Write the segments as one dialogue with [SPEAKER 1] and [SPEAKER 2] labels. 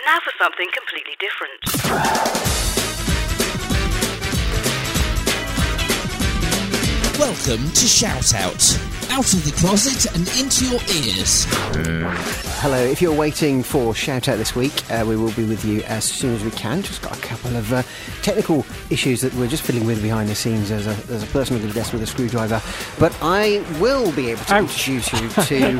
[SPEAKER 1] now for something completely different.
[SPEAKER 2] Welcome to Shout Out. Out of the closet and into your ears.
[SPEAKER 3] Hello, if you're waiting for Shout Out this week, we will be with you as soon as we can. Just got a couple of technical issues that we're just fiddling with behind the scenes as a person with a desk with a screwdriver. But I will be able to introduce you to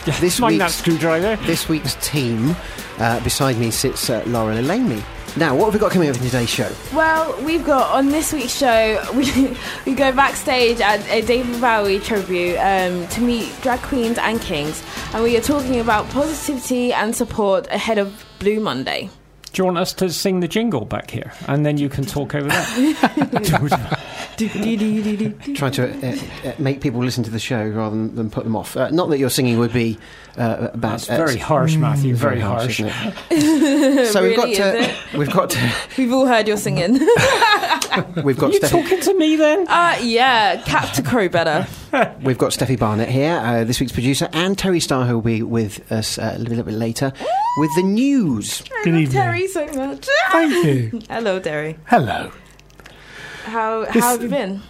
[SPEAKER 3] this week's team. Beside me sits Laura Lelamy. Now, what have we got coming up in today's show?
[SPEAKER 4] Well, we've got, on this week's show, we go backstage at a David Bowie tribute to meet drag queens and kings, and we are talking about positivity and support ahead of Blue Monday.
[SPEAKER 5] Do you want us to sing the jingle back here, and then you can talk over that?
[SPEAKER 3] Trying to make people listen to the show rather than put them off. Not that your singing would be bad.
[SPEAKER 5] That's very harsh, Matthew. Very harsh.
[SPEAKER 3] Isn't it? So
[SPEAKER 4] Really,
[SPEAKER 3] we've got.
[SPEAKER 4] We've all heard your singing.
[SPEAKER 3] We've got.
[SPEAKER 5] You talking to me then?
[SPEAKER 4] Yeah, cat to crow better.
[SPEAKER 3] We've got Steffi Barnett here, this week's producer, and Terry Starr, who will be with us a little bit later with the news.
[SPEAKER 4] Good evening, Terry, so much.
[SPEAKER 6] Thank you.
[SPEAKER 4] Hello, Terry.
[SPEAKER 6] Hello.
[SPEAKER 4] How have you been?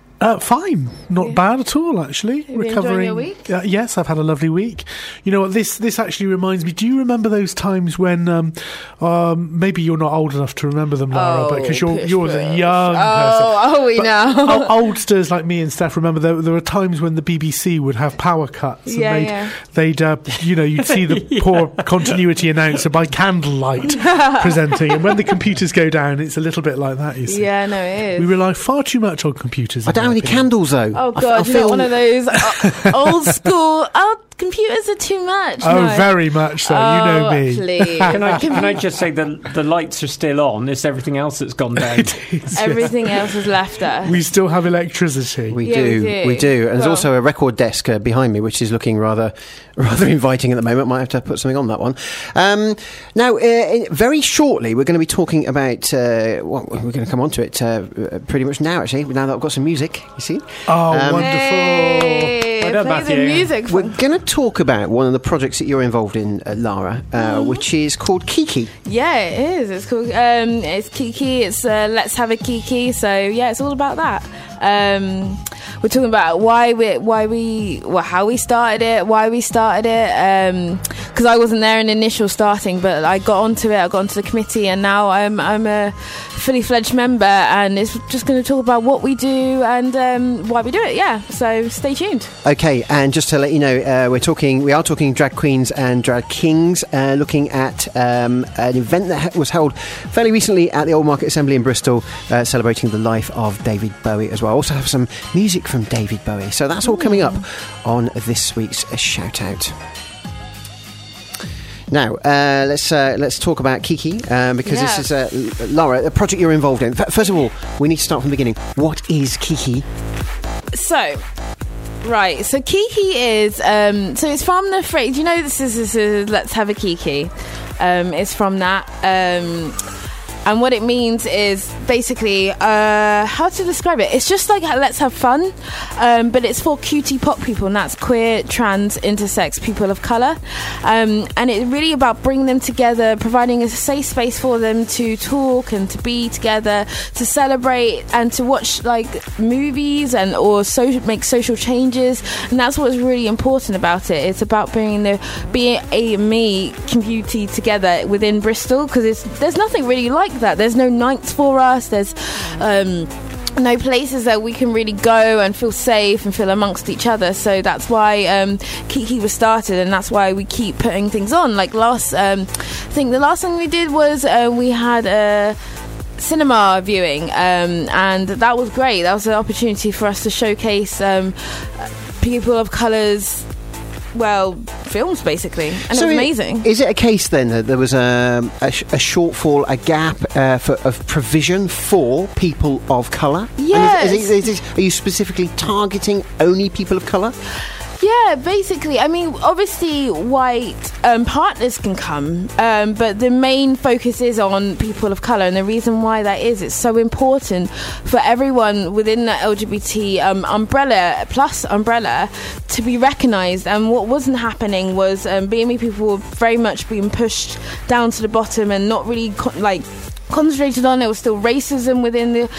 [SPEAKER 6] Fine, not bad at all. Actually,
[SPEAKER 4] have you
[SPEAKER 6] recovering.
[SPEAKER 4] enjoyed your week?
[SPEAKER 6] Yes, I've had a lovely week. You know what? This actually reminds me. Do you remember those times when maybe you're not old enough to remember them, Lara, but because you're a young person.
[SPEAKER 4] Oh, we know.
[SPEAKER 6] Oldsters like me and Steph remember there were times when the BBC would have power cuts. And they'd you'd see the poor continuity announcer by candlelight presenting, and when the computers go down, it's a little bit like that. You see?
[SPEAKER 4] Yeah, no, it is.
[SPEAKER 6] We rely far too much on computers.
[SPEAKER 3] I don't have any candles though.
[SPEAKER 4] Oh God, you're not one of those old school. Computers are too much.
[SPEAKER 6] Oh, no. Very much so. You know me.
[SPEAKER 4] Please.
[SPEAKER 5] Can I just say the lights are still on? It's everything else that's gone down.
[SPEAKER 4] Everything else is left us.
[SPEAKER 6] We still have electricity.
[SPEAKER 3] We do. And there's also a record desk behind me, which is looking rather inviting at the moment. Might have to put something on that one. Now, very shortly, we're going to be talking about. We're going to come on to it pretty much now. Actually, now that I've got some music, you see.
[SPEAKER 6] Oh, wonderful!
[SPEAKER 4] Hey,
[SPEAKER 5] well done,
[SPEAKER 4] play
[SPEAKER 5] Matthew.
[SPEAKER 4] the music.
[SPEAKER 3] We're going to talk about one of the projects that you're involved in, Lara, which is called Kiki.
[SPEAKER 4] Yeah, it is. It's called. It's Kiki. It's Let's Have a Kiki. So yeah, it's all about that. We're talking about how we started it, why we started it. Because I wasn't there in the initial starting, but I got onto it. I got onto the committee, and now I'm a fully fledged member, and it's just going to talk about what we do and why we do it. Yeah, so stay tuned.
[SPEAKER 3] Okay, and just to let you know, we are talking drag queens and drag kings, looking at an event that was held fairly recently at the Old Market Assembly in Bristol, celebrating the life of David Bowie as well. I also have some music from David Bowie, so that's all coming up on this week's Shout Out. Now, let's talk about Kiki, because this is, Lara, a project you're involved in. First of all, we need to start from the beginning. What is Kiki?
[SPEAKER 4] So Kiki is, so it's from the phrase, this is Let's Have a Kiki. It's from that. And what it means is basically, how to describe it? It's just like let's have fun, but it's for cutie pop people, and that's queer, trans, intersex, people of colour. And it's really about bringing them together, providing a safe space for them to talk and to be together, to celebrate and to watch like movies or make social changes. And that's what's really important about it. It's about bringing the BAME community together within Bristol, because there's nothing really like that. There's no nights for us. There's no places that we can really go and feel safe and feel amongst each other. So that's why Kiki was started, and that's why we keep putting things on. Like the last thing we did was we had a cinema viewing, and that was great. That was an opportunity for us to showcase people of colours, films basically, and it was amazing.
[SPEAKER 3] Is it a case then that there was a shortfall, a gap of provision for people of colour?
[SPEAKER 4] Yes.
[SPEAKER 3] Are you specifically targeting only people of colour?
[SPEAKER 4] Yeah, basically. I mean, obviously, white partners can come, but the main focus is on people of colour. And the reason why that is, it's so important for everyone within the LGBT umbrella to be recognised. And what wasn't happening was BME people were very much being pushed down to the bottom and not really concentrated on. There was still racism within the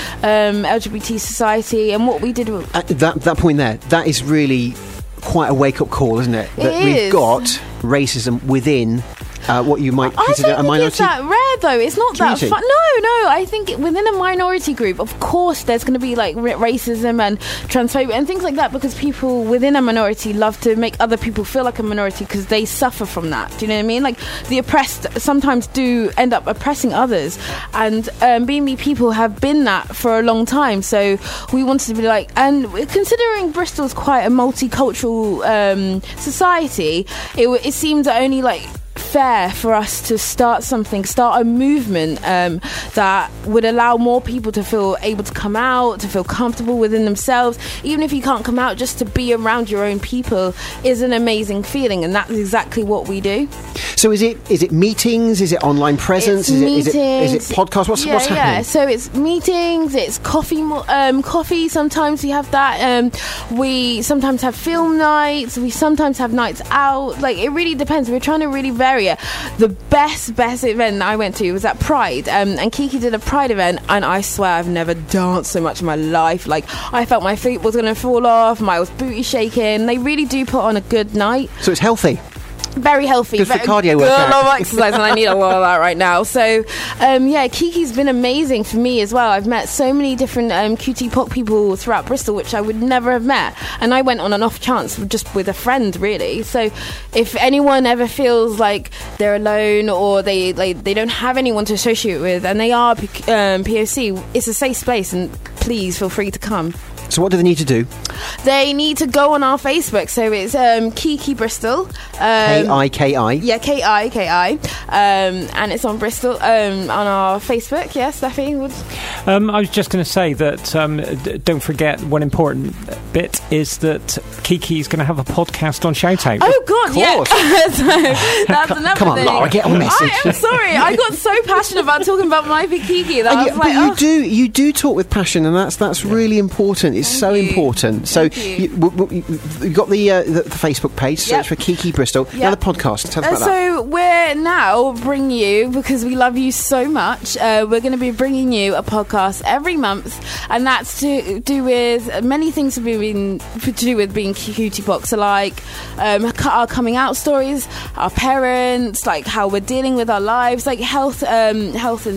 [SPEAKER 4] LGBT society, and what we did
[SPEAKER 3] that point there, that is really quite a wake-up call, isn't it? That we've got racism within what you might consider a minority.
[SPEAKER 4] It's that rare, though. It's not
[SPEAKER 3] community.
[SPEAKER 4] that fun. No. I think within a minority group, of course, there's going to be like racism and transphobia and things like that, because people within a minority love to make other people feel like a minority because they suffer from that. Do you know what I mean? Like, the oppressed sometimes do end up oppressing others, and BME people have been that for a long time. So we wanted to be like, and considering Bristol's quite a multicultural society, it seemed only like fair for us to start a movement that would allow more people to feel able to come out, to feel comfortable within themselves. Even if you can't come out, just to be around your own people is an amazing feeling, and that's exactly what we do.
[SPEAKER 3] So is it meetings? Is it online presence? Is it podcasts? What's happening?
[SPEAKER 4] Yeah, so it's meetings, it's coffee. Sometimes we have that. We sometimes have film nights. We sometimes have nights out. Like, it really depends. We're trying to really vary it. The best event I went to was at Pride, and Kiki did a Pride event, and I swear I've never danced so much in my life. Like, I felt my feet was going to fall off. I was booty shaking. They really do put on a good night.
[SPEAKER 3] So it's healthy.
[SPEAKER 4] Very healthy.
[SPEAKER 3] Good for cardio workout.
[SPEAKER 4] A lot of exercise, and I need a lot of that right now. So, Kiki's been amazing for me as well. I've met so many different QT pop people throughout Bristol, which I would never have met. And I went on an off chance just with a friend, really. So, if anyone ever feels like they're alone or they don't have anyone to associate with, and they are POC, it's a safe space, and please feel free to come.
[SPEAKER 3] So what do they need to do?
[SPEAKER 4] They need to go on our Facebook. So it's Kiki Bristol.
[SPEAKER 3] K-I-K-I.
[SPEAKER 4] Yeah, K-I-K-I. And it's on Bristol on our Facebook. Yes, Steffi would.
[SPEAKER 5] I was just going to say that don't forget, one important bit is that Kiki's going to have a podcast on Shoutout.
[SPEAKER 4] Oh, God, yeah. So that's another
[SPEAKER 3] Come on,
[SPEAKER 4] thing.
[SPEAKER 3] Laura, get on message.
[SPEAKER 4] I am sorry. I got so passionate about talking about my big Kiki that I was like,
[SPEAKER 3] you do talk with passion, and that's really important. It's so important. So you've got the Facebook page, search for Kiki Bristol.
[SPEAKER 4] Yep.
[SPEAKER 3] Now the podcast. Tell us about that.
[SPEAKER 4] So we're now bringing you, because we love you so much, we're going to be bringing you a podcast every month, and that's to do with many things to do with being cutie box. So like our coming out stories, our parents, like how we're dealing with our lives, like health and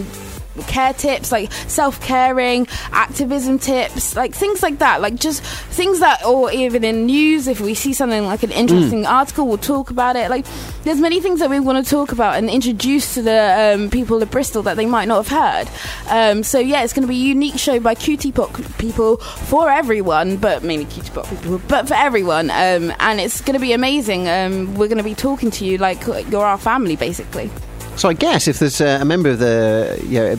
[SPEAKER 4] care tips, like self-caring, activism tips, like things like that, like just things that, or even in news, if we see something like an interesting article, we'll talk about it. Like, there's many things that we want to talk about and introduce to the people of Bristol that they might not have heard. So yeah, it's going to be a unique show by cutie pop people for everyone, but mainly cutie pop people, but for everyone. And it's going to be amazing. We're going to be talking to you like you're our family, basically.
[SPEAKER 3] So I guess if there's a member of the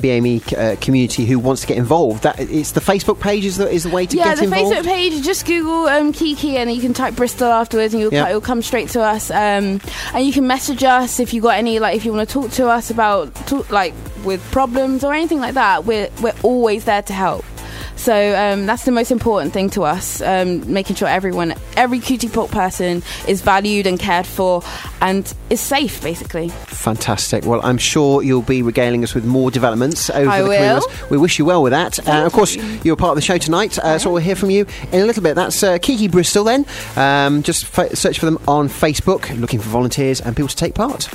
[SPEAKER 3] BME community who wants to get involved, that it's the Facebook page is the way to get involved. Yeah, the
[SPEAKER 4] Facebook page. Just Google Kiki, and you can type Bristol afterwards, and it'll come straight to us. And you can message us if you got any, like, if you want to talk to us about with problems or anything like that. We're always there to help. So that's the most important thing to us, making sure every cutie pop person is valued and cared for and is safe, basically.
[SPEAKER 3] Fantastic. Well, I'm sure you'll be regaling us with more developments over the coming months. We wish you well with that. Of course, you're part of the show tonight, so we'll hear from you in a little bit. That's Kiki Bristol then. Just search for them on Facebook, looking for volunteers and people to take part.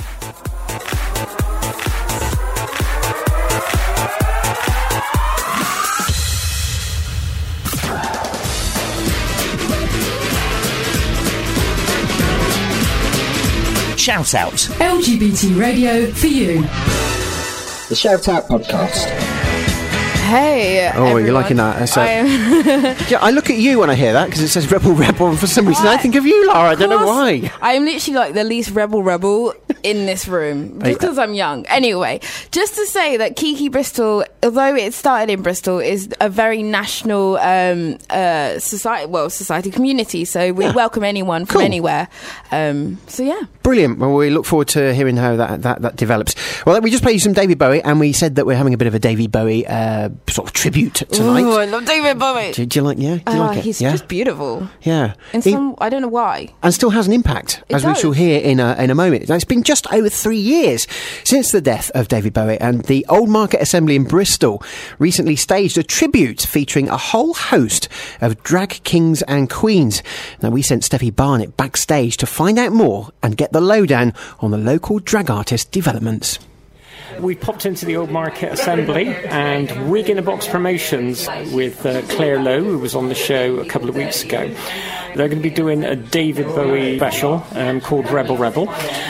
[SPEAKER 2] Shout Out.
[SPEAKER 7] LGBT radio for you.
[SPEAKER 8] The Shout Out podcast.
[SPEAKER 4] Hey,
[SPEAKER 3] everyone. You're liking that. So, I look at you when I hear that because it says Rebel, and for some reason I think of you, Laura. I don't know why.
[SPEAKER 4] I'm literally like the least rebel. in this room, just because I'm young. Anyway, just to say that Kiki Bristol, although it started in Bristol, is a very national society community. So we welcome anyone from anywhere. So yeah,
[SPEAKER 3] brilliant. Well, we look forward to hearing how that develops. Well, we just played you some David Bowie, and we said that we're having a bit of a David Bowie sort of tribute tonight.
[SPEAKER 4] Oh, I love David Bowie.
[SPEAKER 3] Do you like? Yeah, do you like it?
[SPEAKER 4] He's just beautiful.
[SPEAKER 3] Yeah,
[SPEAKER 4] I don't know why,
[SPEAKER 3] and still has an impact, as we shall hear in a moment. Now, it's been just over 3 years since the death of David Bowie, and the Old Market Assembly in Bristol recently staged a tribute featuring a whole host of drag kings and queens. Now, we sent Steffi Barnett backstage to find out more and get the lowdown on the local drag artist developments.
[SPEAKER 5] We popped into the Old Market Assembly and Wig in a Box Promotions with Claire Lowe, who was on the show a couple of weeks ago. They're going to be doing a David Bowie special called Rebel Rebel.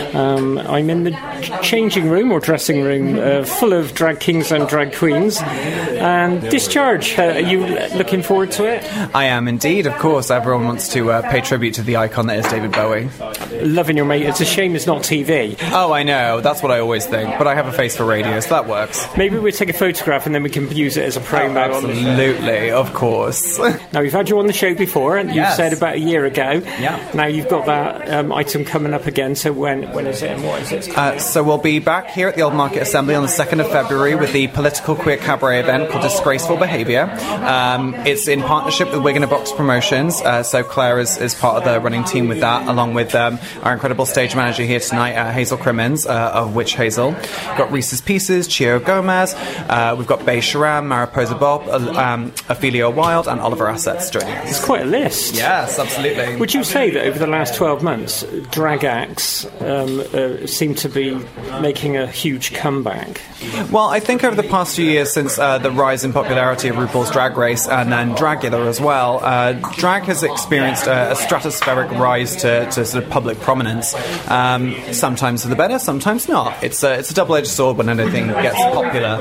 [SPEAKER 5] I'm in the changing room or dressing room full of drag kings and drag queens. And Discharge, are you looking forward to it?
[SPEAKER 9] I am indeed, of course. Everyone wants to pay tribute to the icon that is David Bowie.
[SPEAKER 5] Loving your mate. It's a shame it's not TV.
[SPEAKER 9] Oh, I know. That's what I always think. But I have a face for radio, so that works.
[SPEAKER 5] Maybe we'll take a photograph and then we can use it as a promo.
[SPEAKER 9] Absolutely, of course.
[SPEAKER 5] Now, we've had you on the show before, and you've said about a year ago.
[SPEAKER 9] Yeah.
[SPEAKER 5] Now you've got that item coming up again, so when is it and what is it?
[SPEAKER 9] So we'll be back here at the Old Market Assembly on the 2nd of February with the political queer cabaret event called Disgraceful Behaviour. It's in partnership with Wig in a Box Promotions, so Claire is part of the running team with that, along with our incredible stage manager here tonight, Hazel Crimmins of Witch Hazel. We've got Reese's Pieces, Chio Gomez, we've got Bay Sharam, Mariposa Bob, Ophelia Wilde and Oliver Assets joining us.
[SPEAKER 5] It's quite a list.
[SPEAKER 9] Yes, absolutely.
[SPEAKER 5] Would you say that over the last 12 months, drag acts seem to be making a huge comeback?
[SPEAKER 9] Well, I think over the past few years, since the rise in popularity of RuPaul's Drag Race and then Dragula as well, drag has experienced a stratospheric rise to sort of public prominence. Sometimes for the better, sometimes not. It's a double-edged sword when anything gets popular.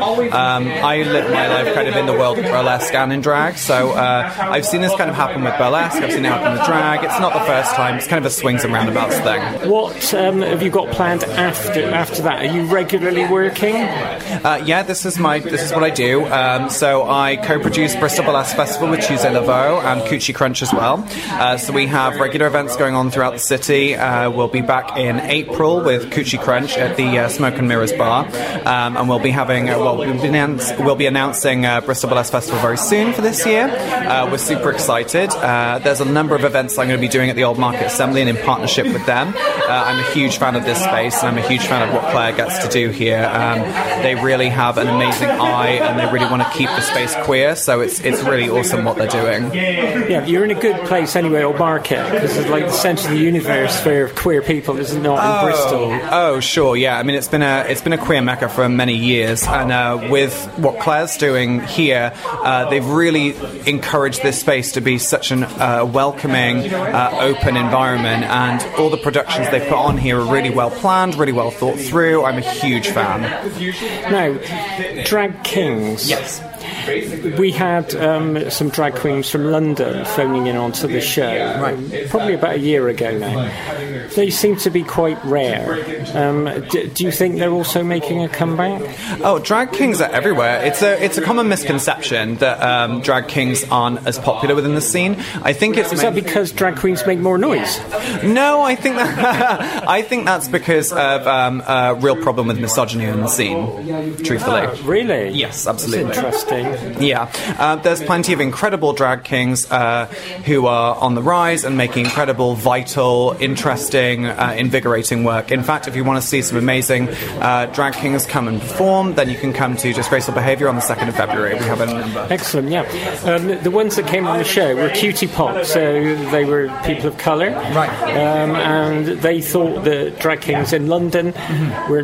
[SPEAKER 9] I live my life kind of in the world of burlesque and in drag, so I've seen this kind of happen with burlesque, I've seen it happen with drag. It's not the first time. It's kind of a swings and roundabouts thing.
[SPEAKER 5] What have you got planned after that? Are you regularly working?
[SPEAKER 9] Yeah, this is what I do. So I co-produce Bristol Burlesque Festival with Tuesday Laveau and Coochie Crunch as well. So we have regular events going on throughout the city. We'll be back in April with Coochie Crunch at the Smoke and Mirrors Bar, and we'll be having we'll be announcing Bristol Burlesque Festival very soon for this year. We're super excited. There's a number of events I'm going to be doing at the Old Market Assembly and in partnership with them. I'm a huge fan of this space, and I'm a huge fan of what Claire gets to do here. They really have an amazing eye, and they really want to keep the space queer, so it's really awesome what they're doing.
[SPEAKER 5] Yeah, you're in a good place anyway, Old Market, because it's like the centre of the universe for queer people, is it not, in Bristol?
[SPEAKER 9] Oh, sure, yeah. I mean, it's been a queer mecca for many years, and with what Claire's doing here, they've really encouraged this space to be such an welcoming, open environment, and all the productions they put on here are really well planned, really well thought through. I'm a huge fan.
[SPEAKER 5] Now, drag kings.
[SPEAKER 9] Yes.
[SPEAKER 5] We had some drag queens from London phoning in onto the show, probably about a year ago now. They seem to be quite rare. Do you think they're also making a comeback?
[SPEAKER 9] Oh, drag kings are everywhere. It's a common misconception that drag kings aren't as popular within the scene. I think it's
[SPEAKER 5] is that because drag queens make more noise?
[SPEAKER 9] No, I think that's because of a real problem with misogyny in the scene. Truthfully,
[SPEAKER 5] really?
[SPEAKER 9] Yes, absolutely.
[SPEAKER 5] That's interesting.
[SPEAKER 9] Yeah, there's plenty of incredible drag kings who are on the rise and making incredible, vital, interesting, invigorating work. In fact, if you want to see some amazing drag kings come and perform, then you can come to Disgraceful Behaviour on the 2nd of February. We have a number.
[SPEAKER 5] Excellent, yeah. The ones that came on the show were Cutie Pop, so they were people of colour.
[SPEAKER 9] Right.
[SPEAKER 5] And they thought that drag kings in London weren't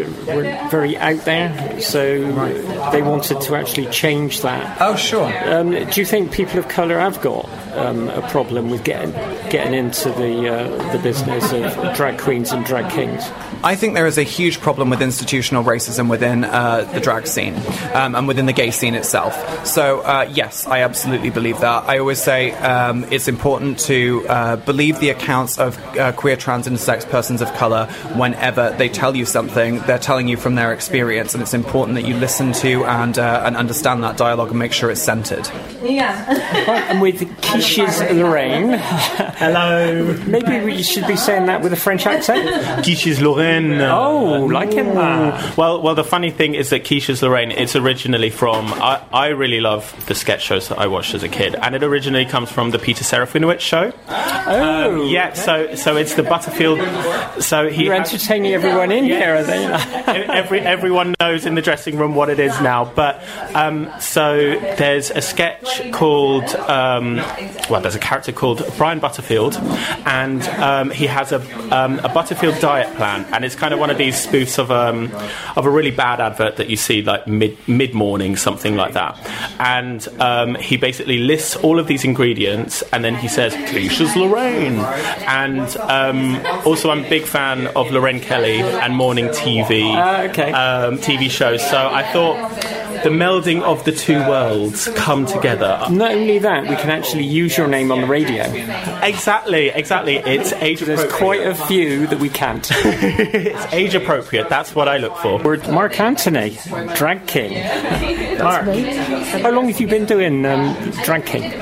[SPEAKER 5] very out there, so they wanted to actually change that.
[SPEAKER 9] Oh, sure.
[SPEAKER 5] Do you think people of colour have got a problem with getting getting into the business of drag queens and drag kings?
[SPEAKER 9] I think there is a huge problem with institutional racism within the drag scene and within the gay scene itself. So, yes, I absolutely believe that. I always say it's important to believe the accounts of queer, trans, intersex persons of colour whenever they tell you something. They're telling you from their experience, and it's important that you listen to and understand that dialogue and make sure it's centred.
[SPEAKER 5] Yeah. And with Quiches Lorraine.
[SPEAKER 10] Hello.
[SPEAKER 5] Maybe we should be saying that with a French accent?
[SPEAKER 10] Quiches Lorraine.
[SPEAKER 5] Oh, liking that.
[SPEAKER 10] Well, the funny thing is that Quiches Lorraine, it's originally from... I really love the sketch shows that I watched as a kid, and it originally comes from the Peter Serafinowicz show.
[SPEAKER 5] Oh.
[SPEAKER 10] Yeah, so it's the Butterfield... So
[SPEAKER 5] You're entertaining everyone in here, are they?
[SPEAKER 10] Everyone knows in the dressing room what it is now, but so there's a sketch called... there's a character called Brian Butterfield, and he has a Butterfield diet plan, and it's kind of one of these spoofs of a really bad advert that you see like mid-morning, something like that. And he basically lists all of these ingredients, and then he says, Quiches Lorraine. And also I'm a big fan of Lorraine Kelly and morning TV, TV shows. So I thought the melding of the two worlds come together.
[SPEAKER 5] Not only that, we can actually use your name on the radio.
[SPEAKER 10] Exactly. It's age appropriate.
[SPEAKER 5] There's quite a few that we can't.
[SPEAKER 10] It's age appropriate. That's what I look for.
[SPEAKER 5] We're Mark Anthony, drag king. Mark, how long have you been doing drag king?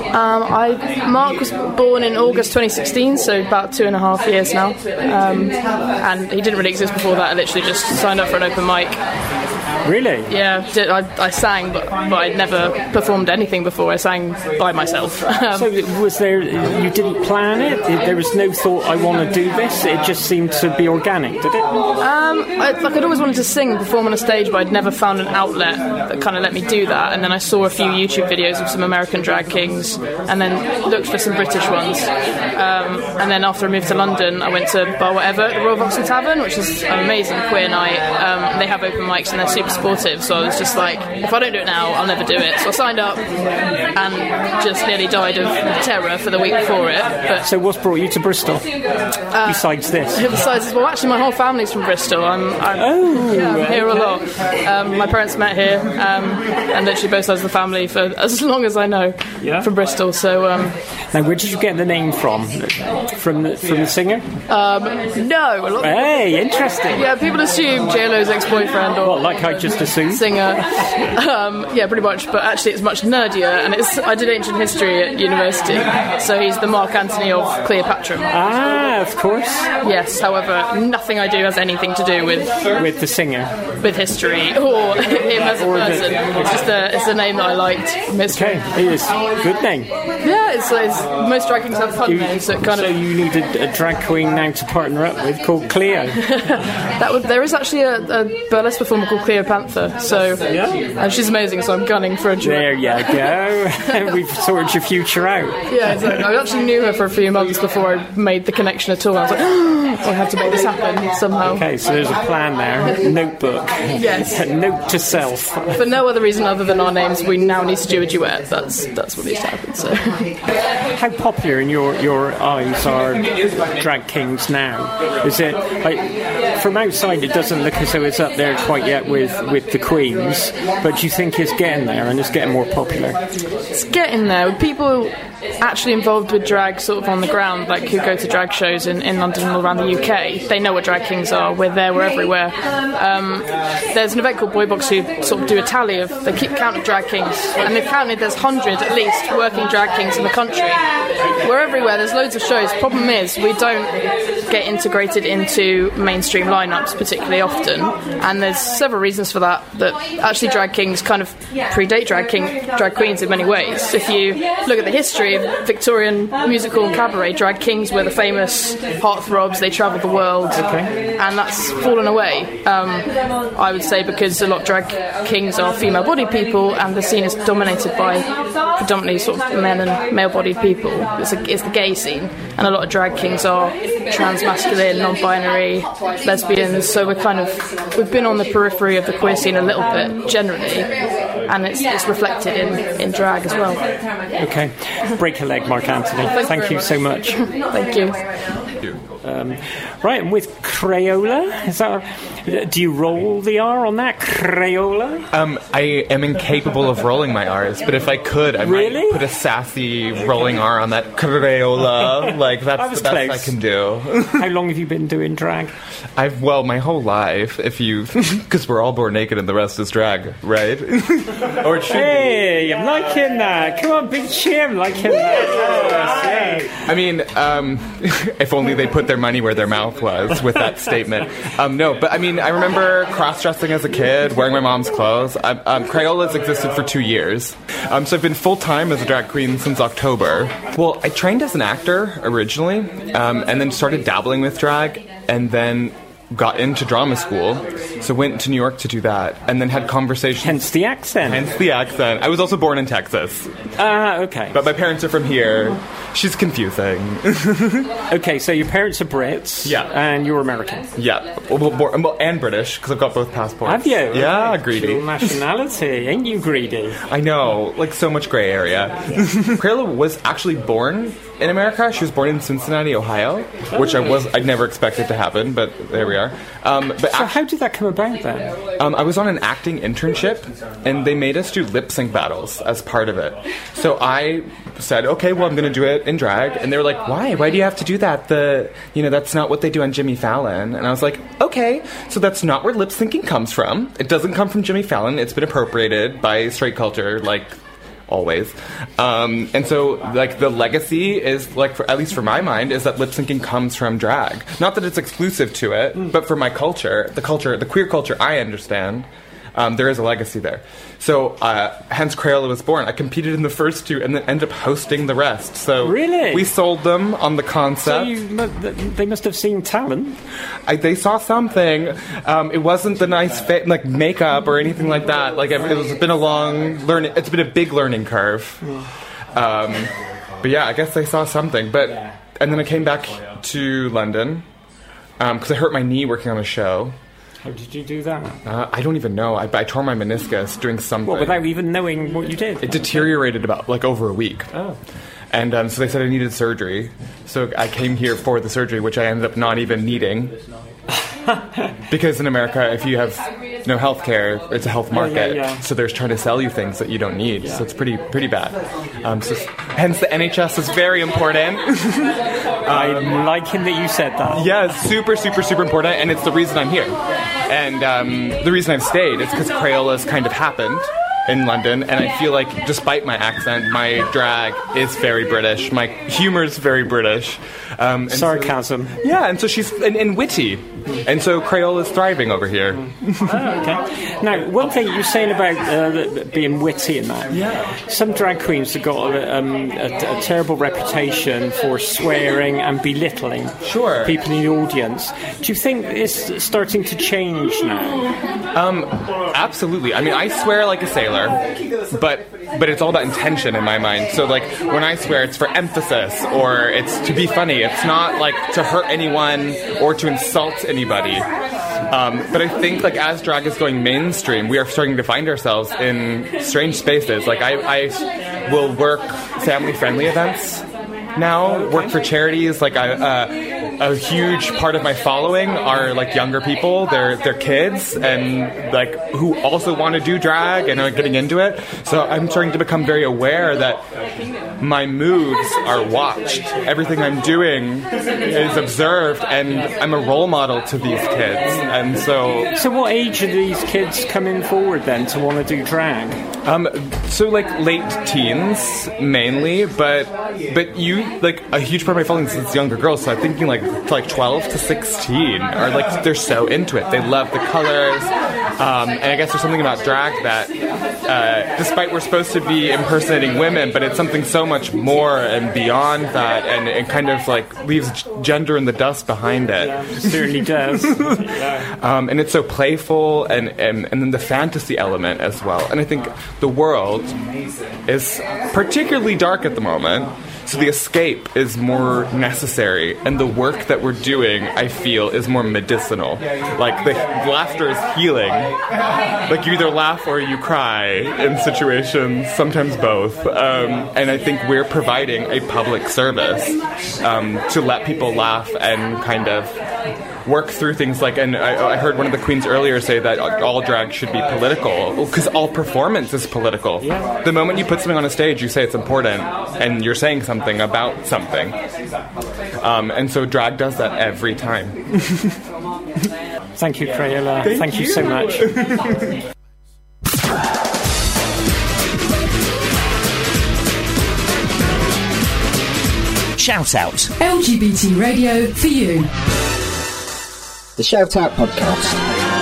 [SPEAKER 11] Mark was born in August 2016, so about 2.5 years now. And he didn't really exist before that. I literally just signed up for an open mic.
[SPEAKER 5] Really?
[SPEAKER 11] Yeah, I sang, but I'd never performed anything before. I sang by myself.
[SPEAKER 5] So was there? You didn't plan it? There was no thought, I want to do this? It just seemed to be organic, did it?
[SPEAKER 11] I'd always wanted to sing and perform on a stage, but I'd never found an outlet that kind of let me do that. And then I saw a few YouTube videos of some American drag kings, and then looked for some British ones. And then after I moved to London, I went to Bar Whatever at the Royal Vauxhall Tavern, which is an amazing queer night. They have open mics and they're super supportive, so I was just like, if I don't do it now, I'll never do it. So I signed up and just nearly died of terror for the week before it. But
[SPEAKER 5] so what's brought you to Bristol besides this?
[SPEAKER 11] Well, actually my whole family's from Bristol. I'm here a lot. My parents met here, and literally both sides of the family for as long as I know from Bristol. So
[SPEAKER 5] now, where did you get the name from? From the singer?
[SPEAKER 11] No.
[SPEAKER 5] Hey, interesting.
[SPEAKER 11] Yeah, people assume JLo's ex-boyfriend or
[SPEAKER 5] like I just assumed.
[SPEAKER 11] Singer. Yeah, pretty much. But actually, it's much nerdier, and I did ancient history at university, so he's the Mark Antony of Cleopatra.
[SPEAKER 5] Ah, of course.
[SPEAKER 11] Yes. However, nothing I do has anything to do with
[SPEAKER 5] the singer,
[SPEAKER 11] with history, or him as a person. It's a name that I liked from history.
[SPEAKER 5] Okay, it is good name.
[SPEAKER 11] Yeah, it's most drag kings have fun names. So
[SPEAKER 5] you need a drag queen now to partner up with called Cleo.
[SPEAKER 11] There is actually a burlesque performer called Cleopatra. So and she's amazing. So I'm gunning for a duet.
[SPEAKER 5] There you go. We've sorted your future out.
[SPEAKER 11] Yeah, exactly. I actually knew her for a few months before I made the connection at all. I was like, I have to make this happen somehow.
[SPEAKER 5] Okay, so there's a plan there. Notebook.
[SPEAKER 11] Yes.
[SPEAKER 5] Note to self.
[SPEAKER 11] For no other reason other than our names, we now need to do a duet. That's what needs to happen. So,
[SPEAKER 5] how popular in your eyes are drag kings now? Is it from outside? It doesn't look as though it's up there quite yet with the queens, but do you think it's getting there and it's getting more popular?
[SPEAKER 11] It's getting there. People actually involved with drag sort of on the ground, like who go to drag shows in London and around the UK, they know what drag kings are. We're there, we're everywhere. There's an event called Boybox who sort of do a tally of, they keep count of drag kings, and they've counted there's 100 at least working drag kings in the country. We're everywhere, there's loads of shows. Problem is, we don't get integrated into mainstream lineups particularly often, and there's several reasons for that actually drag kings kind of predate drag queens in many ways. If you look at the history of Victorian musical and cabaret, drag kings were the famous heartthrobs. They travelled the world, and that's fallen away. I would say because a lot of drag kings are female-bodied people, and the scene is dominated by predominantly sort of men and male-bodied people. It's the gay scene, and a lot of drag kings are trans-masculine, non-binary, lesbians. So we've been on the periphery of the queer scene a little bit generally. and it's reflected in drag as well.
[SPEAKER 5] Okay, break a leg, Mark Anthony. Thank you so much.
[SPEAKER 11] Thank you.
[SPEAKER 5] Right, and with Crayola, do you roll the R on that, Crayola?
[SPEAKER 12] I am incapable of rolling my R's, but if I could, I might put a sassy rolling R on that, Crayola. Like, that's the best I can do.
[SPEAKER 5] How long have you been doing drag?
[SPEAKER 12] My whole life, because we're all born naked and the rest is drag, right? Or it should be.
[SPEAKER 5] I'm liking that. Come on, big cheer, I'm liking that. Yes.
[SPEAKER 12] I mean, if only they put their money where their mouth was with that statement. No, but I mean, I remember cross-dressing as a kid, wearing my mom's clothes. Crayola's existed for 2 years. So I've been full-time as a drag queen since October. Well, I trained as an actor originally, and then started dabbling with drag, and then got into drama school, so went to New York to do that, and then had conversations.
[SPEAKER 5] Hence the accent.
[SPEAKER 12] I was also born in Texas.
[SPEAKER 5] Okay.
[SPEAKER 12] But my parents are from here. She's confusing.
[SPEAKER 5] Okay, so your parents are Brits.
[SPEAKER 12] Yeah.
[SPEAKER 5] And you're American.
[SPEAKER 12] Yeah. Well, and British, because I've got both passports.
[SPEAKER 5] Have you?
[SPEAKER 12] Yeah, greedy.
[SPEAKER 5] Dual nationality. Ain't you greedy?
[SPEAKER 12] I know. Like, so much grey area. Crayola was actually born in America. She was born in Cincinnati, Ohio, which I'd never expected to happen, but there we are.
[SPEAKER 5] So how did that come about then?
[SPEAKER 12] I was on an acting internship, and they made us do lip sync battles as part of it. So I said, okay, well, I'm going to do it in drag. And they were like, why? Why do you have to do that? That's not what they do on Jimmy Fallon. And I was like, okay, so that's not where lip syncing comes from. It doesn't come from Jimmy Fallon. It's been appropriated by straight culture, like, always. And so, like, the legacy is, like, at least for my mind, is that lip syncing comes from drag. Not that it's exclusive to it, but for my culture, the queer culture I understand, there is a legacy there. So, hence Crayola was born. I competed in the first 2 and then ended up hosting the rest. So
[SPEAKER 5] really?
[SPEAKER 12] We sold them on the concept.
[SPEAKER 5] So they must have seen talent.
[SPEAKER 12] They saw something. It wasn't the nice makeup or anything like that. Like, it's been it's been a big learning curve. But yeah, I guess they saw something. And then I came back to London because I hurt my knee working on a show.
[SPEAKER 5] How did you do that?
[SPEAKER 12] I don't even know. I tore my meniscus doing something.
[SPEAKER 5] Well, without even knowing what you did?
[SPEAKER 12] It deteriorated about, over a week.
[SPEAKER 5] Oh.
[SPEAKER 12] And so they said I needed surgery. So I came here for the surgery, which I ended up not even needing. Because in America, if you have no health care, it's a health market.
[SPEAKER 5] Yeah.
[SPEAKER 12] So they're trying to sell you things that you don't need. So it's pretty bad. Hence the NHS is very important.
[SPEAKER 5] I'm liking that you said that.
[SPEAKER 12] Yeah, it's super, super, super important. And it's the reason I'm here. And the reason I've stayed is because Crayola's kind of happened in London, and I feel like, despite my accent, my drag is very British. My humor is very British.
[SPEAKER 5] Sarcasm.
[SPEAKER 12] And so she's and witty, and so Crayola's thriving over here.
[SPEAKER 5] Okay. Now, one thing you're saying about being witty and that.
[SPEAKER 12] Yeah.
[SPEAKER 5] Some drag queens have got a terrible reputation for swearing and belittling people in the audience. Do you think it's starting to change now?
[SPEAKER 12] Absolutely. I mean, I swear like a sailor. But it's all about intention in my mind. So, like, when I swear, it's for emphasis, or it's to be funny. It's not, like, to hurt anyone or to insult anybody. But I think, like, as drag is going mainstream, we are starting to find ourselves in strange spaces. Like, I will work family-friendly events now, work for charities. Like, a huge part of my following are, like, younger people. They're kids and, like, who also want to do drag and are getting into it. So I'm starting to become very aware that my moods are watched. Everything I'm doing is observed, and I'm a role model to these kids. And so
[SPEAKER 5] what age are these kids coming forward then to want to do drag?
[SPEAKER 12] So, like, late teens mainly, but you, like, a huge part of my following is younger girls. So I'm thinking like 12 to 16 are, like, they're so into it. They love the colors, and I guess there's something about drag that, despite we're supposed to be impersonating women, but it's something so much more and beyond that, and it kind of, like, leaves gender in the dust behind it.
[SPEAKER 5] Yeah, it certainly does.
[SPEAKER 12] And it's so playful, and then the fantasy element as well. And I think the world is particularly dark at the moment. So the escape is more necessary, and the work that we're doing, I feel, is more medicinal. Like, the laughter is healing. Like, you either laugh or you cry in situations, sometimes both. And I think we're providing a public service to let people laugh and kind of work through things like, and I heard one of the queens earlier say that all drag should be political, because all performance is political. Yeah. The moment you put something on a stage, you say it's important, and you're saying something about something. And so drag does that every time.
[SPEAKER 5] Thank you, Crayola. Thank you so much.
[SPEAKER 2] Shout Out.
[SPEAKER 7] LGBT radio for you.
[SPEAKER 8] The Shout Out Podcast.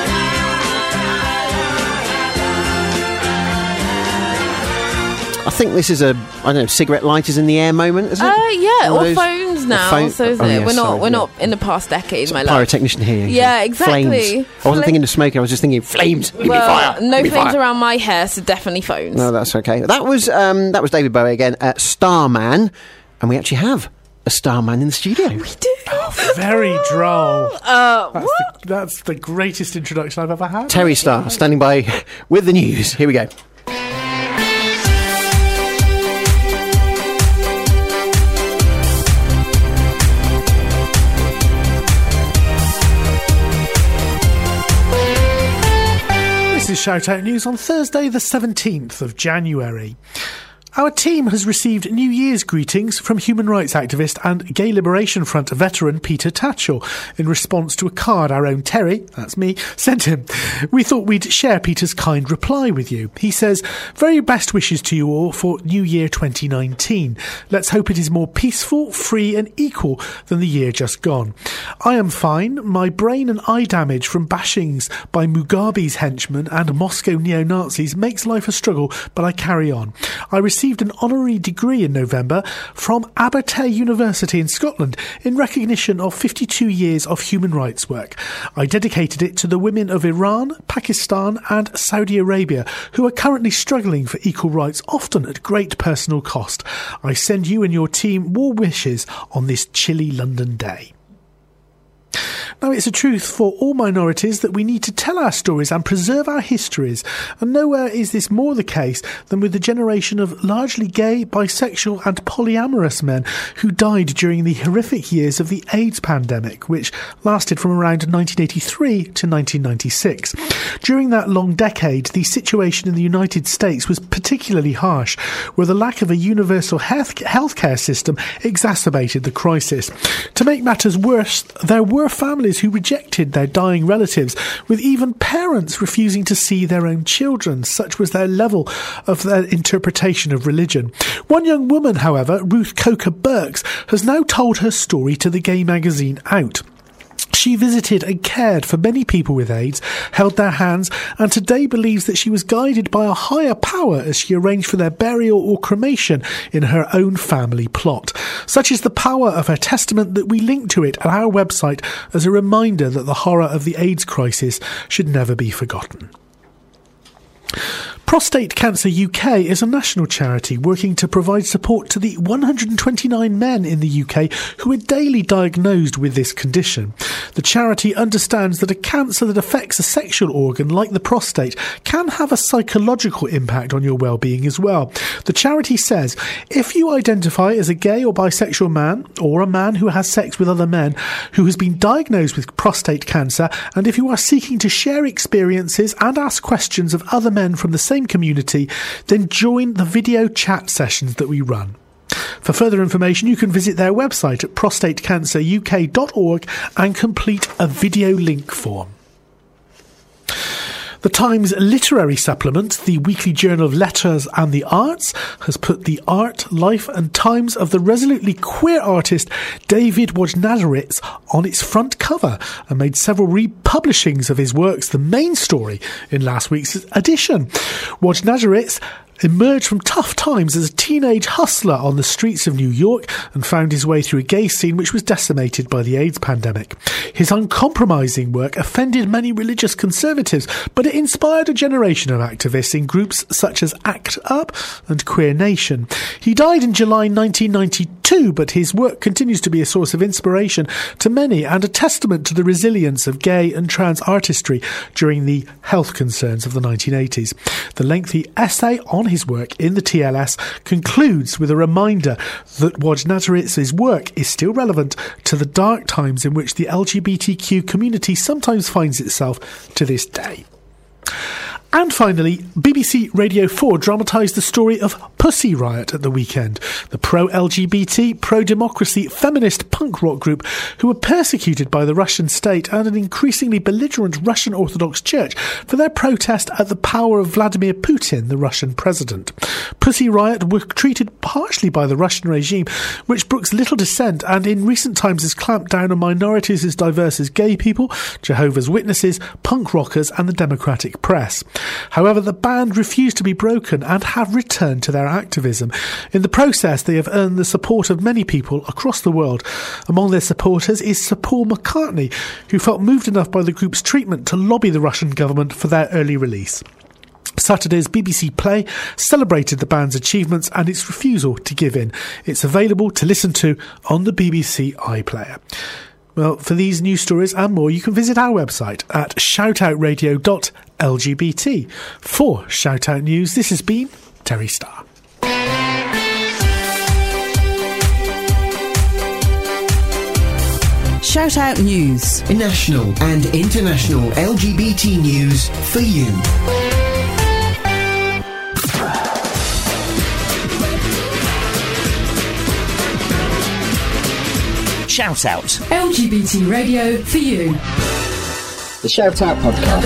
[SPEAKER 3] I think this is a, I don't know, cigarette lighters in the air moment, isn't it?
[SPEAKER 4] Yeah, or phones now. So isn't it? We're not in the past decade, my love.
[SPEAKER 3] Pyrotechnician here.
[SPEAKER 4] Yeah, exactly.
[SPEAKER 3] Flames. I wasn't thinking of smoking. I was just thinking flames. Give me fire.
[SPEAKER 4] No
[SPEAKER 3] Give me
[SPEAKER 4] flames
[SPEAKER 3] fire.
[SPEAKER 4] around my hair, so definitely phones.
[SPEAKER 3] No, that's okay. That was David Bowie again at Starman, and we actually have a Starman in the studio.
[SPEAKER 4] We do.
[SPEAKER 6] Oh, very droll.
[SPEAKER 4] What?
[SPEAKER 6] That's the greatest introduction I've ever had.
[SPEAKER 3] Terry Starr standing by with the news. Here we go.
[SPEAKER 6] This is Shout Out News on Thursday the 17th of January. Our team has received New Year's greetings from human rights activist and Gay Liberation Front veteran Peter Tatchell in response to a card our own Terry, that's me, sent him. We thought we'd share Peter's kind reply with you. He says, "Very best wishes to you all for New Year 2019. Let's hope it is more peaceful, free and equal than the year just gone. I am fine. My brain and eye damage from bashings by Mugabe's henchmen and Moscow neo-Nazis makes life a struggle, but I carry on. I received an honorary degree in November from Abertay University in Scotland in recognition of 52 years of human rights work. I dedicated it to the women of Iran, Pakistan and Saudi Arabia who are currently struggling for equal rights, often at great personal cost. I send you and your team more wishes on this chilly London day." Now, it's a truth for all minorities that we need to tell our stories and preserve our histories, and nowhere is this more the case than with the generation of largely gay, bisexual and polyamorous men who died during the horrific years of the AIDS pandemic, which lasted from around 1983 to 1996. During that long decade, the situation in the United States was particularly harsh, where the lack of a universal healthcare system exacerbated the crisis. To make matters worse, there were families who rejected their dying relatives, with even parents refusing to see their own children. Such was their level of their interpretation of religion. One young woman, however, Ruth Coker Burks, has now told her story to the gay magazine Out. She visited and cared for many people with AIDS, held their hands, and today believes that she was guided by a higher power as she arranged for their burial or cremation in her own family plot. Such is the power of her testament that we link to it at our website as a reminder that the horror of the AIDS crisis should never be forgotten. Prostate Cancer UK is a national charity working to provide support to the 129 men in the UK who are daily diagnosed with this condition. The charity understands that a cancer that affects a sexual organ like the prostate can have a psychological impact on your well-being as well. The charity says, if you identify as a gay or bisexual man, or a man who has sex with other men who has been diagnosed with prostate cancer, and if you are seeking to share experiences and ask questions of other men from the same community, then join the video chat sessions that we run. For further information, you can visit their website at prostatecanceruk.org and complete a video link form. The Times literary supplement, the weekly journal of letters and the arts, has put the art, life and times of the resolutely queer artist David Wojnarowicz on its front cover and made several republishings of his works the main story in last week's edition. Wojnarowicz emerged from tough times as a teenage hustler on the streets of New York and found his way through a gay scene which was decimated by the AIDS pandemic. His uncompromising work offended many religious conservatives, but it inspired a generation of activists in groups such as ACT UP and Queer Nation. He died in July 1992, but his work continues to be a source of inspiration to many and a testament to the resilience of gay and trans artistry during the health concerns of the 1980s. The lengthy essay on his work in the TLS concludes with a reminder that Wojnarowicz' work is still relevant to the dark times in which the LGBTQ community sometimes finds itself to this day. And finally, BBC Radio 4 dramatised the story of Pussy Riot at the weekend, the pro-LGBT, pro-democracy, feminist punk rock group who were persecuted by the Russian state and an increasingly belligerent Russian Orthodox Church for their protest at the power of Vladimir Putin, the Russian president. Pussy Riot were treated harshly by the Russian regime, which brooks little dissent and in recent times has clamped down on minorities as diverse as gay people, Jehovah's Witnesses, punk rockers and the democratic press. However, the band refused to be broken and have returned to their activism. In the process, they have earned the support of many people across the world. Among their supporters is Sir Paul McCartney, who felt moved enough by the group's treatment to lobby the Russian government for their early release. Saturday's BBC Play celebrated the band's achievements and its refusal to give in. It's available to listen to on the BBC iPlayer. Well, for these news stories and more, you can visit our website at shoutoutradio.lgbt. For Shoutout News, this has been Terry Starr.
[SPEAKER 2] Shoutout News. National and international LGBT news for you. Shout Out.
[SPEAKER 7] LGBT radio for you.
[SPEAKER 8] The Shout Out podcast.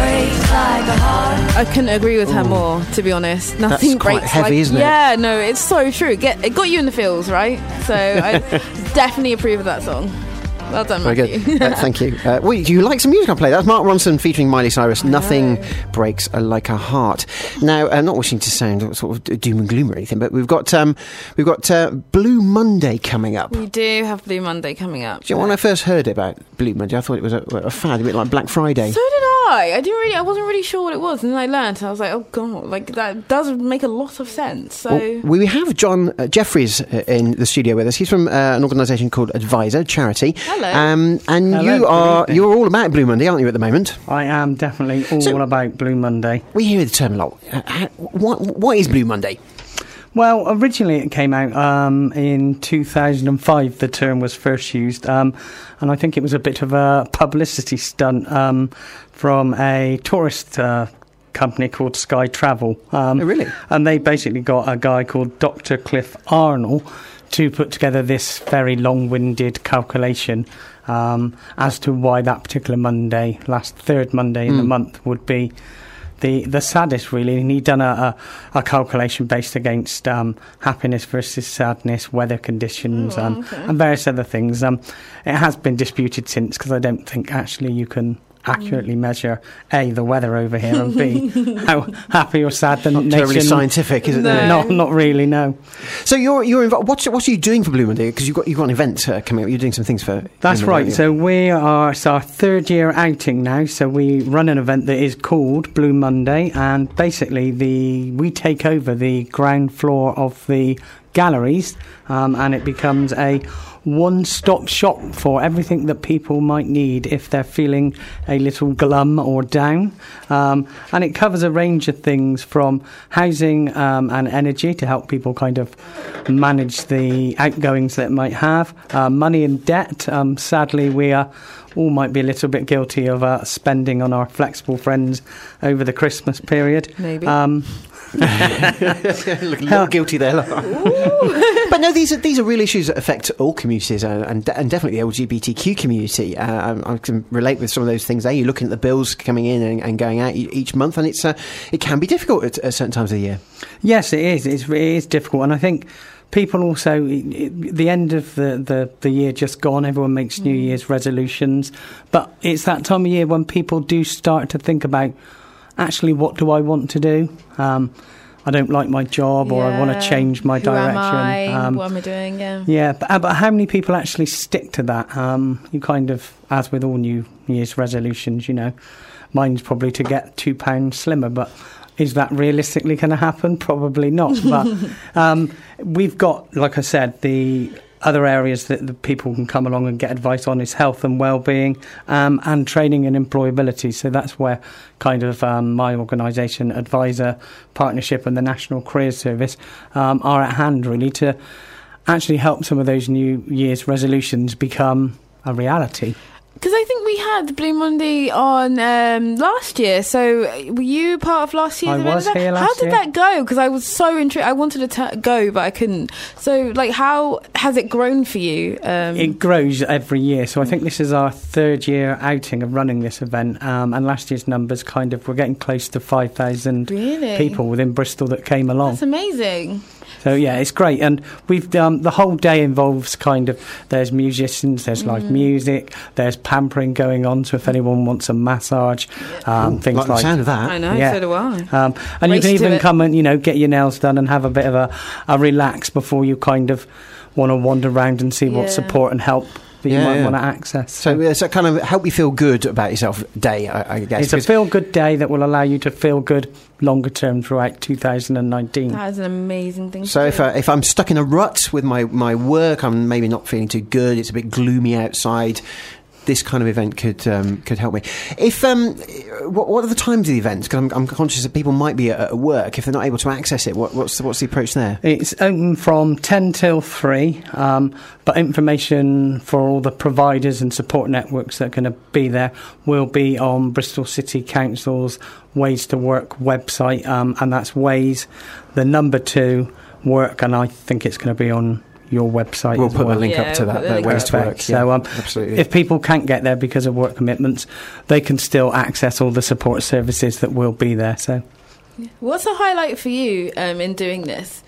[SPEAKER 4] I couldn't agree with her more, to be honest. Nothing
[SPEAKER 3] That's quite
[SPEAKER 4] breaks
[SPEAKER 3] heavy,
[SPEAKER 4] like,
[SPEAKER 3] isn't it?
[SPEAKER 4] Yeah, no, it's so true. It got you in the feels, right? So I definitely approve of that song. Well done,
[SPEAKER 3] Very
[SPEAKER 4] Matthew.
[SPEAKER 3] good. Thank you. Do you like some music I'll play? That's Mark Ronson featuring Miley Cyrus. Nothing breaks like a heart. Now, I'm not wishing to sound sort of doom and gloom or anything, but we've got Blue Monday coming up.
[SPEAKER 4] We do have Blue Monday coming up.
[SPEAKER 3] Do you know, when I first heard about Blue Monday, I thought it was a fad, a bit like Black Friday.
[SPEAKER 4] So did I. I wasn't really sure what it was, and then I learned. I was like, oh god, like that does make a lot of sense. So
[SPEAKER 3] well, we have John Jeffries in the studio with us. He's from an organisation called Advisor Charity.
[SPEAKER 4] Hello.
[SPEAKER 3] And
[SPEAKER 13] Hello,
[SPEAKER 3] you're all about Blue Monday, aren't you, at the moment?
[SPEAKER 13] I am definitely all about Blue Monday.
[SPEAKER 3] We hear the term a lot. What is Blue Monday?
[SPEAKER 13] Well, originally it came out in 2005, the term was first used, and I think it was a bit of a publicity stunt from a tourist company called Sky Travel.
[SPEAKER 3] Oh, really?
[SPEAKER 13] And they basically got a guy called Dr. Cliff Arnold to put together this very long-winded calculation as to why that particular Monday, last third Monday in the month, would be the saddest, really. And he'd done a calculation based against happiness versus sadness, weather conditions, and various other things. It has been disputed since, because I don't think actually you can accurately measure A, the weather over here, and B, how happy or sad the nation.
[SPEAKER 3] Not terribly scientific, is it?
[SPEAKER 13] No. Not really, no.
[SPEAKER 3] So you're involved. What are you doing for Blue Monday? Because you've got an event coming up. You're doing some things for.
[SPEAKER 13] That's right. So it's our third year outing now. So we run an event that is called Blue Monday, and basically we take over the ground floor of the galleries, and it becomes a one-stop shop for everything that people might need if they're feeling a little glum or down. And it covers a range of things from housing and energy to help people kind of manage the outgoings that it might have. Money and debt. Sadly, we all might be a little bit guilty of spending on our flexible friends over the Christmas period.
[SPEAKER 4] Maybe.
[SPEAKER 3] Look a little guilty there. But no, these are real issues that affect all communities and definitely the LGBTQ community. I can relate with some of those things there. You're looking at the bills coming in and going out each month, and it can be difficult at certain times of the year.
[SPEAKER 13] Yes, it is. It is difficult, and I think people also, the end of the year just gone, everyone makes New Year's resolutions, but it's that time of year when people do start to think about, actually, what do I want to do? I don't like my job, or I want to change my direction.
[SPEAKER 4] What am I doing?
[SPEAKER 13] Yeah, but how many people actually stick to that? You kind of, as with all New Year's resolutions, mine's probably to get £2 slimmer, but is that realistically going to happen? Probably not. But we've got, like I said, the other areas that the people can come along and get advice on is health and well-being, and training and employability. So that's where kind of my organisation, Advisor Partnership and the National Careers Service are at hand, really, to actually help some of those New Year's resolutions become a reality.
[SPEAKER 4] Because I think we had Blue Monday on last year. So were you part of last year's event?
[SPEAKER 13] I was here last year.
[SPEAKER 4] How did that go? Because I was so intrigued. I wanted to go, but I couldn't. So, how has it grown for you?
[SPEAKER 13] It grows every year. So I think this is our third year outing of running this event. And last year's numbers we're getting close to 5,000 people within Bristol that came along.
[SPEAKER 4] That's amazing.
[SPEAKER 13] So yeah, it's great, and we've the whole day involves there's musicians, there's live music, there's pampering going on. So if anyone wants a massage, things like
[SPEAKER 3] the sound of that.
[SPEAKER 4] I know, so do I.
[SPEAKER 13] And you can even come and get your nails done and have a bit of a relax before you kind of want to wander around and see what support and help that you might want to access.
[SPEAKER 3] So it's a kind of help you feel good about yourself day, I guess.
[SPEAKER 13] It's a feel-good day that will allow you to feel good longer term throughout 2019.
[SPEAKER 4] That is an amazing thing.
[SPEAKER 3] So if I'm stuck in a rut with my work, I'm maybe not feeling too good, it's a bit gloomy outside, this kind of event could help me. If what are the times of the event? Because I'm conscious that people might be at work if they're not able to access it. What's the approach there?
[SPEAKER 13] It's open from 10 till 3, but information for all the providers and support networks that are going to be there will be on Bristol City Council's Ways to Work website, and that's Ways, the number 2 work, and I think it's going to be on your website.
[SPEAKER 3] We'll put a link up to that Ways to Work.
[SPEAKER 13] So
[SPEAKER 3] absolutely.
[SPEAKER 13] If people can't get there because of work commitments, they can still access all the support services that will be there. So
[SPEAKER 4] what's the highlight for you in doing this?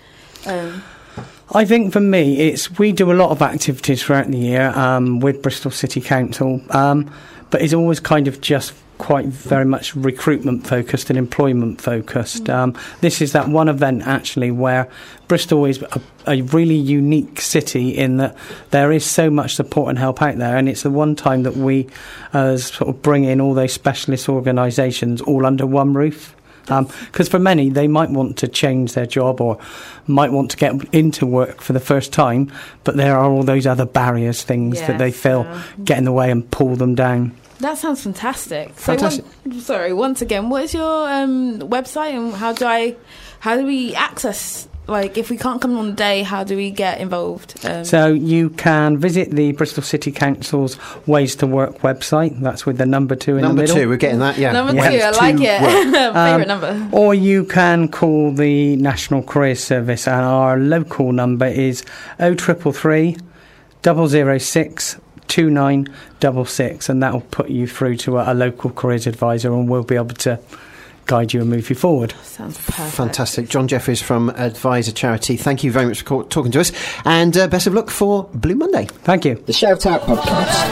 [SPEAKER 13] I think for me, we do a lot of activities throughout the year with Bristol City Council, but it's always kind of just quite very much recruitment focused and employment focused. This is that one event actually where Bristol is a really unique city in that there is so much support and help out there, and it's the one time that we sort of bring in all those specialist organisations all under one roof. Because for many, they might want to change their job or might want to get into work for the first time, but there are all those other barriers, things that they feel get in the way and pull them down.
[SPEAKER 4] That sounds fantastic. Once again, what is your website, and how do we access? If we can't come on the day, how do we get involved?
[SPEAKER 13] So you can visit the Bristol City Council's Ways to Work website. That's with the number 2 in the middle.
[SPEAKER 3] Number 2, we're getting that, yeah.
[SPEAKER 4] Number 2, I like it. Favourite number.
[SPEAKER 13] Or you can call the National Careers Service, and our local number is 0333 006 2966, and that will put you through to a local careers advisor, and we'll be able to guide you and move you forward.
[SPEAKER 4] Sounds perfect.
[SPEAKER 3] Fantastic. John Jeffries from Advisor Charity, thank you very much for talking to us, and best of luck for Blue Monday.
[SPEAKER 13] Thank you.
[SPEAKER 8] The Shout Out Podcast.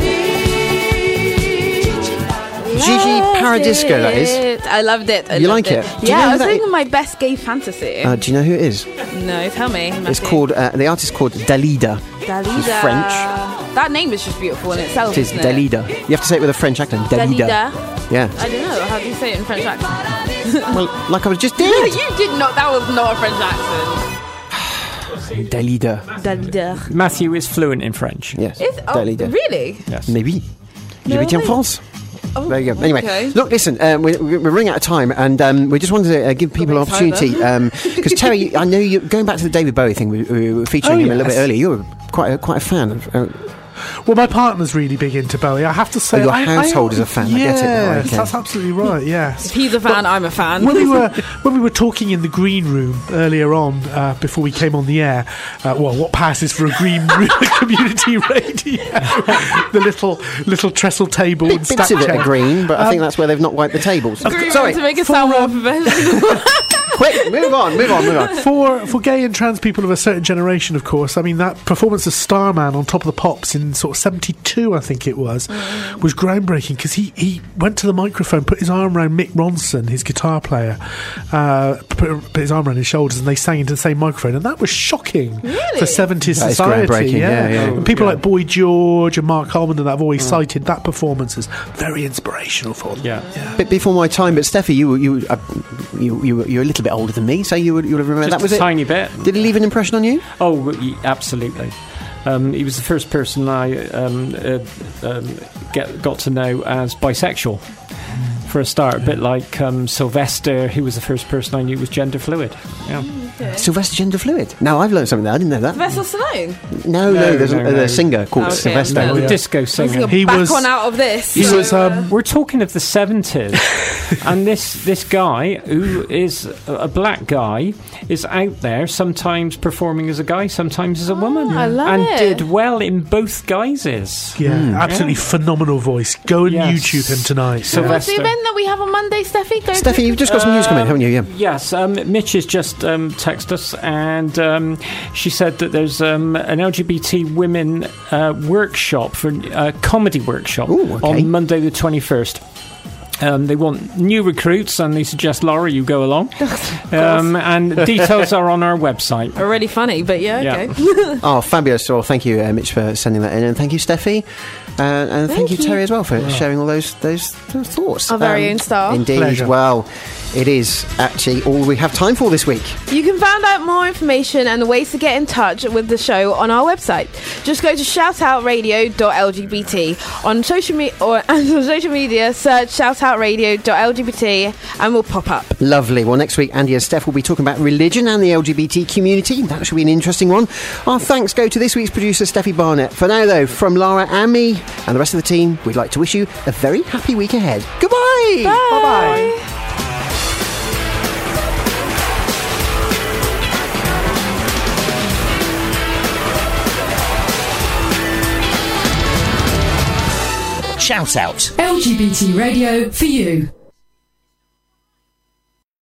[SPEAKER 3] Gigi Paradisco, that is.
[SPEAKER 4] I loved it.
[SPEAKER 3] You like it?
[SPEAKER 4] Yeah, I was thinking my best gay fantasy.
[SPEAKER 3] Do you know who it is?
[SPEAKER 4] No, tell me.
[SPEAKER 3] It's called, the artist is called Dalida.
[SPEAKER 4] Dalida.
[SPEAKER 3] She's French.
[SPEAKER 4] That name is just beautiful in itself,
[SPEAKER 3] It is Dalida. You have to say it with a French accent. Dalida. Yeah.
[SPEAKER 4] I don't know. How do you say it in French accent?
[SPEAKER 3] Well, like I was just did.
[SPEAKER 4] You did not. That was not a French accent.
[SPEAKER 3] Dalida.
[SPEAKER 4] Dalida.
[SPEAKER 5] Matthew is fluent in French.
[SPEAKER 3] Yes.
[SPEAKER 4] Dalida. Really?
[SPEAKER 5] Yes.
[SPEAKER 3] Maybe. J'habite en France.
[SPEAKER 4] Oh,
[SPEAKER 3] there you go. Anyway,
[SPEAKER 4] okay.
[SPEAKER 3] Look, listen, we're running out of time, and we just wanted to give people an opportunity. Because Terry, I know you going back to the David Bowie thing. We were featuring him a little bit earlier. You're quite a fan of.
[SPEAKER 6] Well, my partner's really big into Bowie. I have to say,
[SPEAKER 3] your household is a fan. I get it.
[SPEAKER 6] Yes, that's absolutely right. Yes,
[SPEAKER 4] if he's a fan, I'm a fan.
[SPEAKER 6] When we were talking in the green room earlier on, before we came on the air, what passes for a green room community radio? The little trestle table and
[SPEAKER 3] bits of it are green, but I think that's where they've not wiped the tables.
[SPEAKER 4] Sorry, to make it sound more professional.
[SPEAKER 3] Quick, move on.
[SPEAKER 6] For gay and trans people of a certain generation, of course, I mean, that performance of Starman on Top of the Pops in sort of 72, I think it was groundbreaking, because he went to the microphone, put his arm around Mick Ronson, his guitar player, put his arm around his shoulders, and they sang into the same microphone, and that was shocking for 70s society.
[SPEAKER 3] Yeah.
[SPEAKER 6] And people like Boy George and Mark Holman and that have always cited that performance as very inspirational for them.
[SPEAKER 3] Yeah. Bit before my time, but Steffi, you're a little bit older than me, so you would remember
[SPEAKER 5] Just
[SPEAKER 3] that was
[SPEAKER 5] a
[SPEAKER 3] it.
[SPEAKER 5] Tiny bit.
[SPEAKER 3] Did it leave an impression on you?
[SPEAKER 5] Oh, absolutely. He was the first person I got to know as bisexual. For a start, a bit like Sylvester, who was the first person I knew was gender fluid. Yeah.
[SPEAKER 3] Sylvester gender fluid. Now I've learned something there. I didn't know that.
[SPEAKER 4] Sylvester Stallone?
[SPEAKER 3] No, there's a singer called Sylvester.
[SPEAKER 5] The disco singer.
[SPEAKER 4] He was on out of this.
[SPEAKER 5] He was. We're talking of the 70s, and this guy who is a black guy is out there sometimes performing as a guy, sometimes as a woman.
[SPEAKER 4] I love
[SPEAKER 5] and
[SPEAKER 4] it.
[SPEAKER 5] did well in both guises.
[SPEAKER 6] Yeah, absolutely phenomenal voice. Go and YouTube him tonight.
[SPEAKER 4] What's the event that we have on Monday, Steffi?
[SPEAKER 3] Steffi, you've just got some news coming, haven't you? Yeah.
[SPEAKER 5] Yes, Mitch has just texted us, and she said that there's an LGBT women workshop, for comedy workshop, on Monday the 21st. They want new recruits, and they suggest, Laura, you go along. And details are on our website.
[SPEAKER 4] Already funny, but okay.
[SPEAKER 3] Oh, fabulous. Well, thank you, Mitch, for sending that in. And thank you, Steffi. And thank you, Terry, as well, for sharing all those thoughts.
[SPEAKER 4] Our very own star.
[SPEAKER 3] Indeed.
[SPEAKER 6] Pleasure.
[SPEAKER 3] Well, it is actually all we have time for this week.
[SPEAKER 4] You can find out more information and ways to get in touch with the show on our website. Just go to shoutoutradio.lgbt. On social media, search shoutoutradio.lgbt and we'll pop up.
[SPEAKER 3] Lovely. Well, next week, Andy and Steph will be talking about religion and the LGBT community. That should be an interesting one. Our thanks go to this week's producer, Steffi Barnett. For now, though, from Laura and me and the rest of the team, we'd like to wish you a very happy week ahead. Goodbye!
[SPEAKER 4] Bye!
[SPEAKER 3] Bye-bye!
[SPEAKER 2] Shout out.
[SPEAKER 7] LGBT radio for you.